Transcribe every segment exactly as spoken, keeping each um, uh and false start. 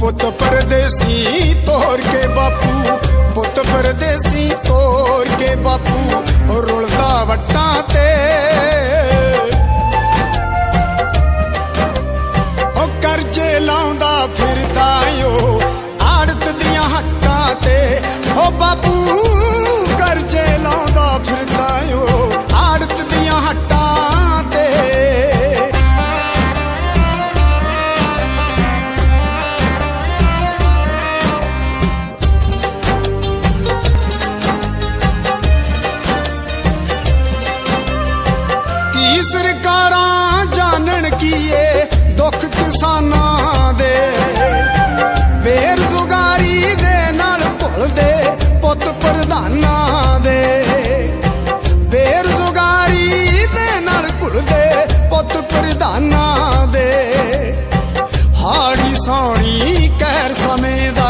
पुत परदेसी तोर के बापू, पुत परदेसी तोर के बापू रुलदा वट्टां ते। ओ करजे लाउंदा फिरदा ओ आड़त दियां हट्टां ते। ओ बापू करजे लाउंदा फिरदा ओ आड़त दियां हट्टां ते। की सरकारां जानन कीए दुख किसानां दे, बेरोजगारी दे नाल भुलदे पुत प्रधानां दे। बेरोजगारी दे नाल भुलदे पुत प्रधानां दे। हाड़ी सौनी कहर समय दा,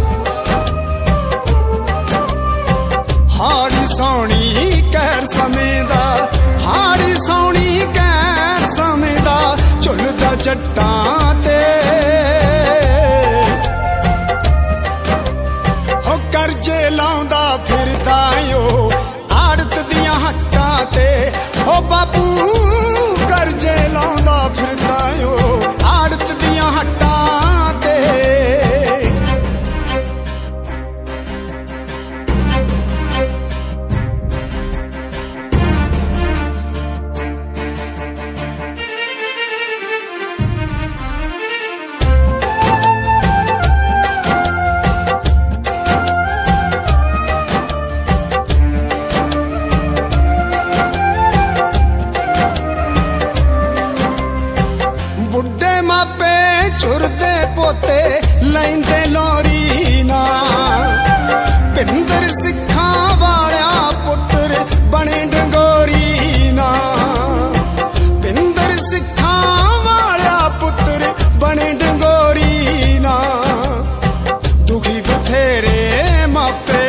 हाड़ी सौनी कहर समय दा, हाड़ी सौनी कहर समय दा झुलदा जट्टां ते। हो करजे लाउंदा फिरदा ओ आड़त दियां हट्टां ते। हो बापू करजे लाउंदा फिरदा ओ आड़त दियां हट्टां ते। बुढ़े मापे चुरदे पोते लैंदे लोरी ना, पिंदर सिखां वालिया पुत्र बने डंगोरी ना। पिंदर सिखां वालिया पुत्र बने डंगोरी ना। दुखी बथेरे मापे,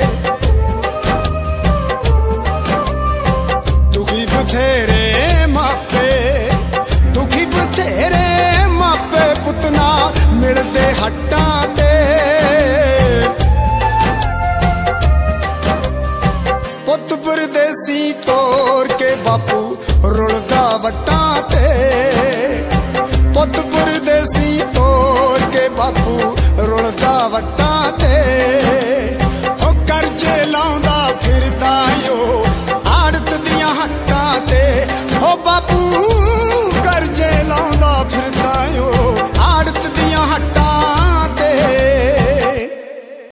दुखी बथेरे मापे, दुखी बथेरे मापे पुतना मिलदे हट्टां ते। पुत परदेसी तोर के बापू रुलदा वट्टां